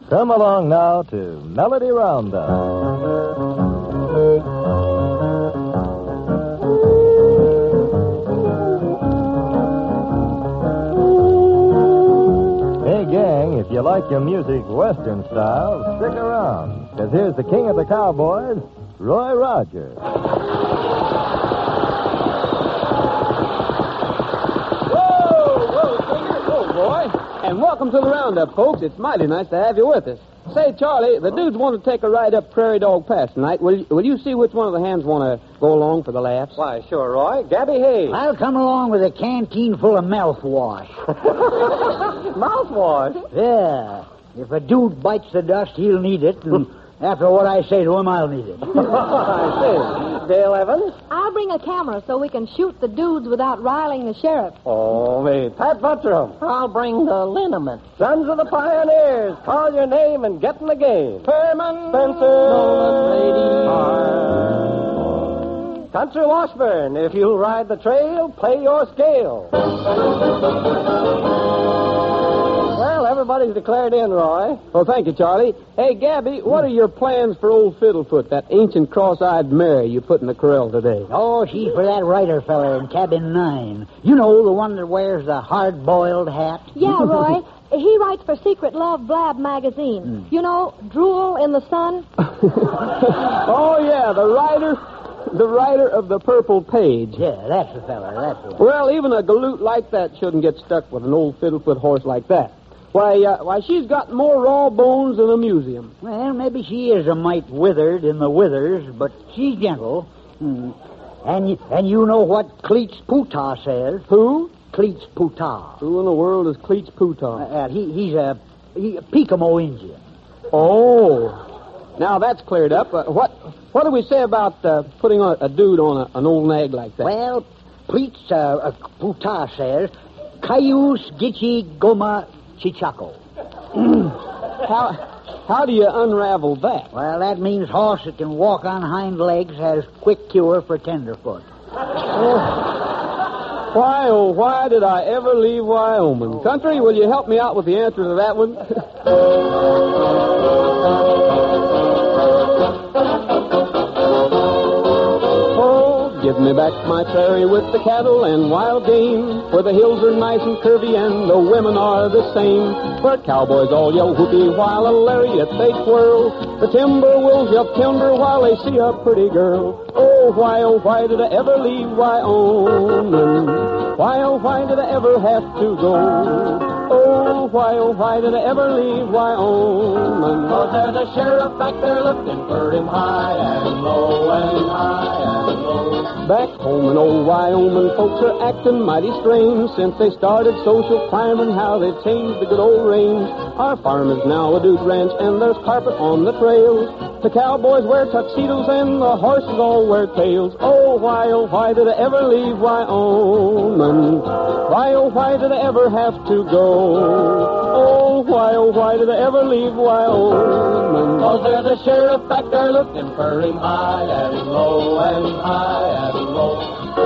Come along now to Melody Roundup. Hey, gang, if you like your music Western style, stick around, because here's the king of the cowboys, Roy Rogers. And welcome to the Roundup, folks. It's mighty nice to have you with us. Say, Charlie, the dudes want to take a ride up Prairie Dog Pass tonight. Will you see which one of the hands want to go along for the laughs? Why, sure, Roy. Gabby Hayes. I'll come along with a canteen full of mouthwash. Mouthwash? Yeah. If a dude bites the dust, he'll need it, and after what I say to him, I'll need it. I see. Dale Evans? I'll bring a camera so we can shoot the dudes without riling the sheriff. Oh, me. Pat Buttram. I'll bring the liniment. Sons of the Pioneers. Call your name and get in the game. Herman. Spencer. Nolan. Country Washburn. If you ride the trail, play your scale. Well, everybody's declared in, Roy. Well, thank you, Charlie. Hey, Gabby, what are your plans for old Fiddlefoot, that ancient cross-eyed mare you put in the corral today? Oh, she's for that writer fella in cabin 9. You know, the one that wears the hard-boiled hat? Yeah, Roy. He writes for Secret Love Blab magazine. You know, Drool in the Sun. Oh, yeah, the writer of the Purple Page. Yeah, that's the fella, Well, even a galoot like that shouldn't get stuck with an old Fiddlefoot horse like that. Why, she's got more raw bones than a museum. Well, maybe she is a mite withered in the withers, but she's gentle. And you know what Cleats Pootah says? Who? Cleats Pootah. Who in the world is Cleats Pootah? He's a Peekamo Indian. Oh, now that's cleared up. What do we say about putting a dude on an old nag like that? Well, Cleats Pootah says, Cayuse Gitchi Goma Chichaco. How do you unravel that? Well, that means horse that can walk on hind legs has quick cure for tenderfoot. Why, oh, why did I ever leave Wyoming? Country, will you help me out with the answer to that one? Give me back my prairie with the cattle and wild game, where the hills are nice and curvy and the women are the same, where cowboys all yell whoopee while a lariat they twirl, the timber wolves yell timber while they see a pretty girl. Oh, why did I ever leave Wyoming? Why did I ever have to go? Oh, why did I ever leave Wyoming? 'Cause there's a sheriff back there looking for him high and low and high and low. Back home in old Wyoming, folks are acting mighty strange since they started social climbing, how they've changed the good old range. Our farm is now a dude ranch and there's carpet on the trails. The cowboys wear tuxedos and the horses all wear tails. Oh, why did I ever leave Wyoming? Why did I ever have to go? Oh, why did I ever leave Wyoming? 'Cause there's a sheriff back there looking for him high and low and high and low.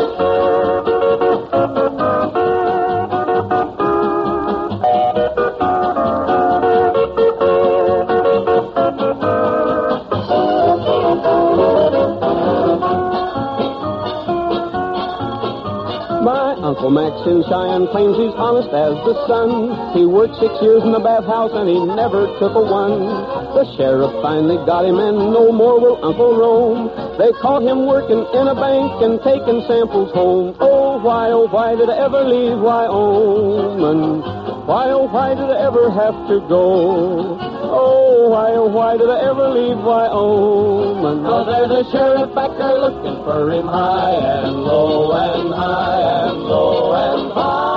Uncle Max in Cheyenne claims he's honest as the sun. He worked 6 years in the bathhouse and he never took a one. The sheriff finally got him and no more will Uncle roam. They caught him working in a bank and taking samples home. Oh, why did I ever leave Wyoming? Why did I ever have to go? Oh, why did I ever leave Wyoming? 'Cause there's a sheriff back there looking for him high and low and high and low and high.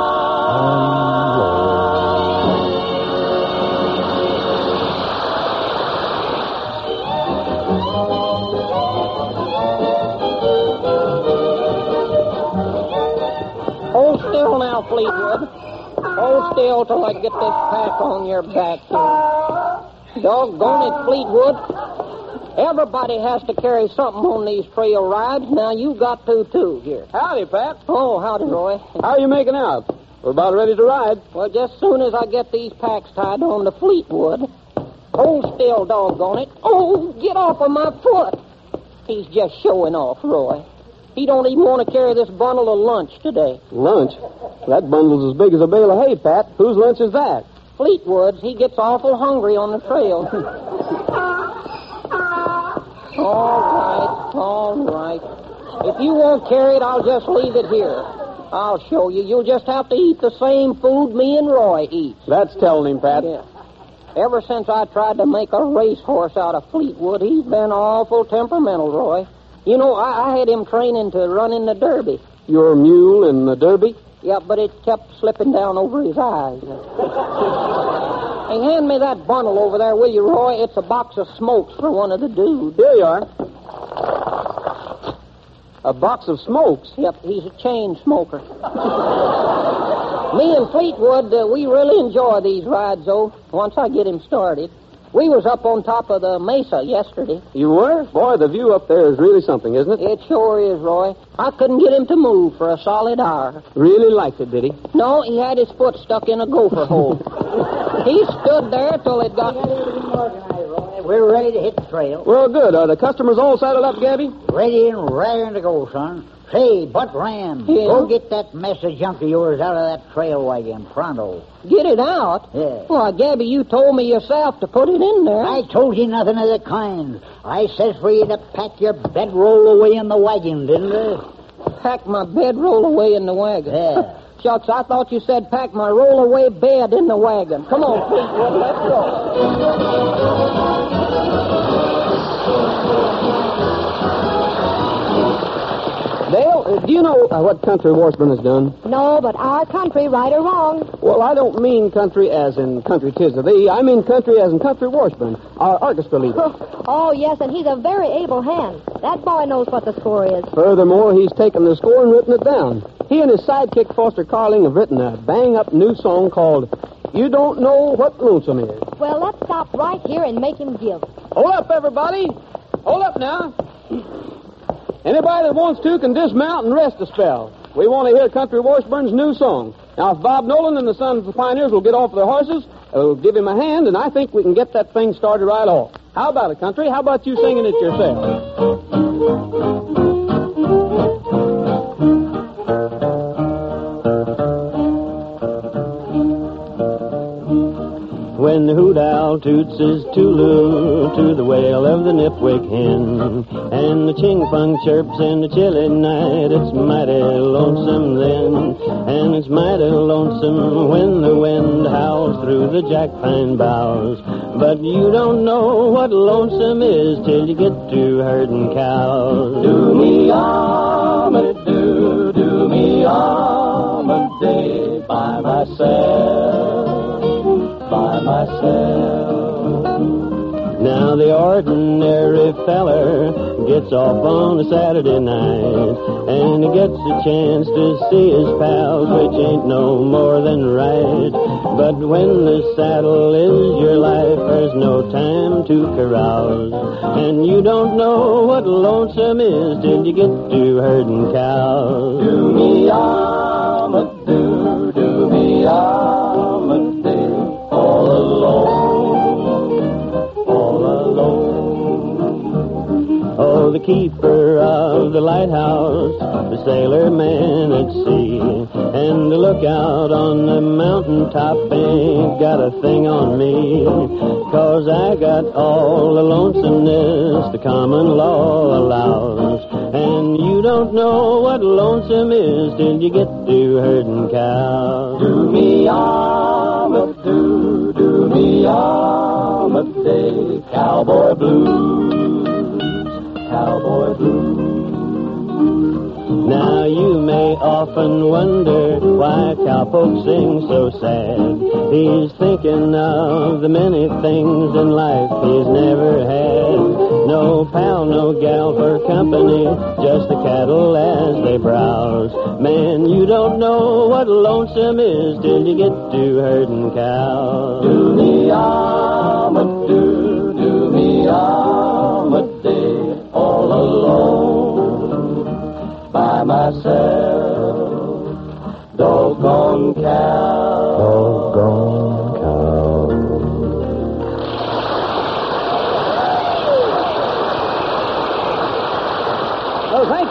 Hold still now, Fleetwood. Hold still till I get this pack on your back here. Doggone it, Fleetwood. Everybody has to carry something on these trail rides. Now you got to, too, here. Howdy, Pat. Oh, howdy, Roy. How are you making out? We're about ready to ride. Well, just soon as I get these packs tied on to Fleetwood. Hold still, doggone it. Oh, get off of my foot. He's just showing off, Roy. He don't even want to carry this bundle of lunch today. Lunch? That bundle's as big as a bale of hay, Pat. Whose lunch is that? Fleetwood's. He gets awful hungry on the trail. All right. If you won't carry it, I'll just leave it here. I'll show you. You'll just have to eat the same food me and Roy eat. That's telling him, Pat. Yeah. Ever since I tried to make a racehorse out of Fleetwood, he's been awful temperamental, Roy. You know, I had him training to run in the Derby. Your mule in the Derby? Yeah, but it kept slipping down over his eyes. Hey, hand me that bundle over there, will you, Roy? It's a box of smokes for one of the dudes. Here you are. A box of smokes? Yep, he's a chain smoker. Me and Fleetwood, we really enjoy these rides, though, once I get him started. We was up on top of the mesa yesterday. You were? Boy, the view up there is really something, isn't it? It sure is, Roy. I couldn't get him to move for a solid hour. Really liked it, did he? No, he had his foot stuck in a gopher hole. He stood there till it got... We're ready to hit the trail. Well, good. Are the customers all saddled up, Gabby? Ready and raring to go, son. Say, Butt Ram, Yeah? go get that mess of junk of yours out of that trail wagon, pronto. Get it out? Yeah. Why, Gabby, you told me yourself to put it in there. I told you nothing of the kind. I says for you to pack your bedroll away in the wagon, didn't I? Pack my bedroll away in the wagon. Yeah. Shucks, I thought you said pack my roll-away bed in the wagon. Come on, Fleetwood, let's go. Dale, do you know what Country Washburn has done? No, but our country, right or wrong. Well, I don't mean country as in country 'tis of thee. I mean country as in Country Washburn, our orchestra leader. Oh, yes, and he's a very able hand. That boy knows what the score is. Furthermore, he's taken the score and written it down. He and his sidekick, Foster Carling, have written a bang-up new song called You Don't Know What Lonesome Is. Well, let's stop right here and make him give. Hold up, everybody. Hold up now. Anybody that wants to can dismount and rest a spell. We want to hear Country Washburn's new song. Now, if Bob Nolan and the Sons of the Pioneers will get off their horses, we'll give him a hand, and I think we can get that thing started right off. How about it, Country? How about you singing it yourself? When the hoot owl toots his tooloo to the wail of the nipwick hen, and the ching-fung chirps in the chilly night, it's mighty lonesome then, and it's mighty lonesome when the wind howls through the jack-pine boughs. But you don't know what lonesome is till you get to herding cows. Do me almond-do, do me almond-day by myself. By myself. Now the ordinary feller gets off on a Saturday night, and he gets a chance to see his pals, which ain't no more than right. But when the saddle is your life, there's no time to carouse, and you don't know what lonesome is till you get to herding cows. Do me almond-do, do me almond-day. All alone. Oh, the keeper of the lighthouse, the sailor man at sea, and the lookout on the mountaintop ain't got a thing on me, 'cause I got all the lonesomeness the common law allows, and you don't know what lonesome is till you get to herding cows. Do me almond-do, do me almond-day, cowboy blues, cowboy blues. Now you may often wonder why cowpoke sings so sad. He's thinking of the many things in life he's never had. No pal, no gal for company, just the cattle as they browse. Man, you don't know what lonesome is till you get to herding cows. Do me almond-do, do me almond-day, all alone, by myself. Doggone cow, doggone cow.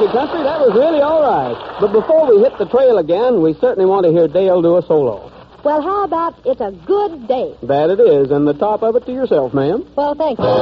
you, Country. That was really all right. But before we hit the trail again, we certainly want to hear Dale do a solo. Well, how about It's a Good Day? That it is, and the top of it to yourself, ma'am. Well, thank you.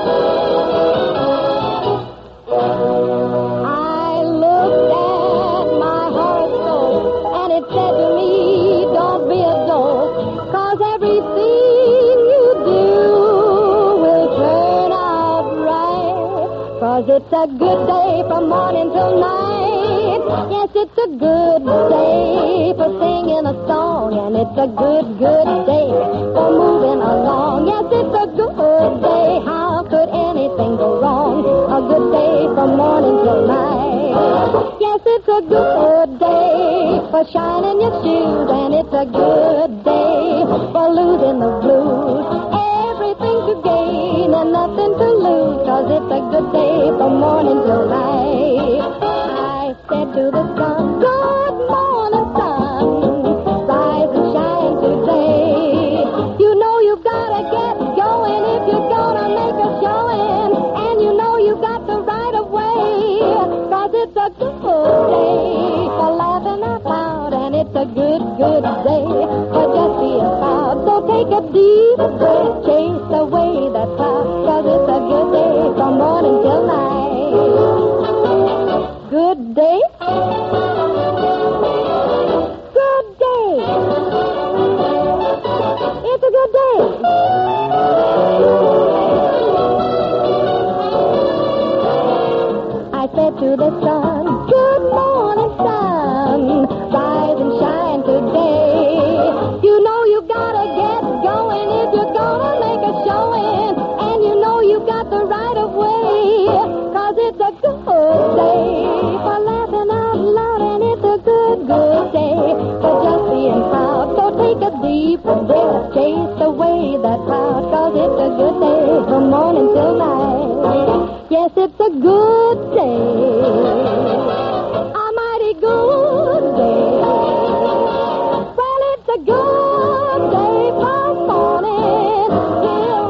I looked at my horoscope, and it said to me, don't be a dope, 'cause everything you do will turn out right. 'Cause it's a good day from morning till night. Yes, it's a good day for singing a song, and it's a good day for moving along. Yes, it's a good day. How could anything go wrong? A good day from morning till night. Yes, it's a good day for shining your shoes, and it's a good day for losing the blues. Everything to gain and nothing to lose, 'cause it's a good day from morning till night. I said to the sun, good morning, sun, rise and shine today. You know you've got to get going if you're gonna make a showing, and you know you've got the right of way, 'cause it's a good day for laughing out loud, and it's a good day for just being proud. So take a deep breath, chase away that cloud, 'cause it's a good day from morning till night. Good day? Good day. It's a good day. I said to the sun, good morning, sun, rise and shine today. You know you gotta get going if you're gonna make a showing, and you know you got the right of way, 'cause it's a good day for laughing out loud, and it's a good day for just being proud. So take a deep breath, chase away that cloud, 'cause it's a good day from morning till night. Yes, it's a good day, a mighty good day. Well, it's a good day from morning till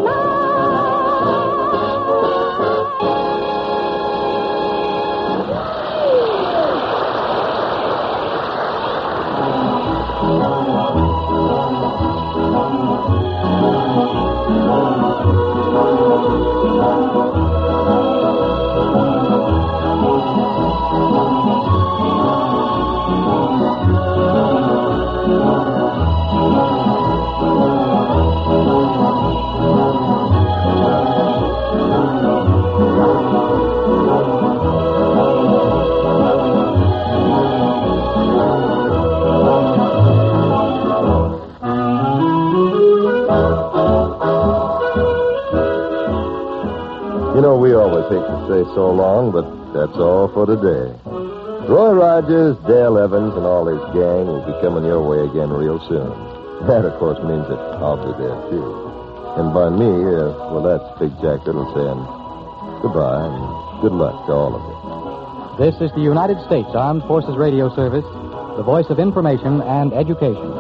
You know, we always hate to say so long, but that's all for today. Roy Rogers, Dale Evans, and all his gang will be coming your way again real soon. That, of course, means that I'll be there, too. And by me, well, that's Big Jack Little saying goodbye and good luck to all of you. This is the United States Armed Forces Radio Service, the voice of information and education.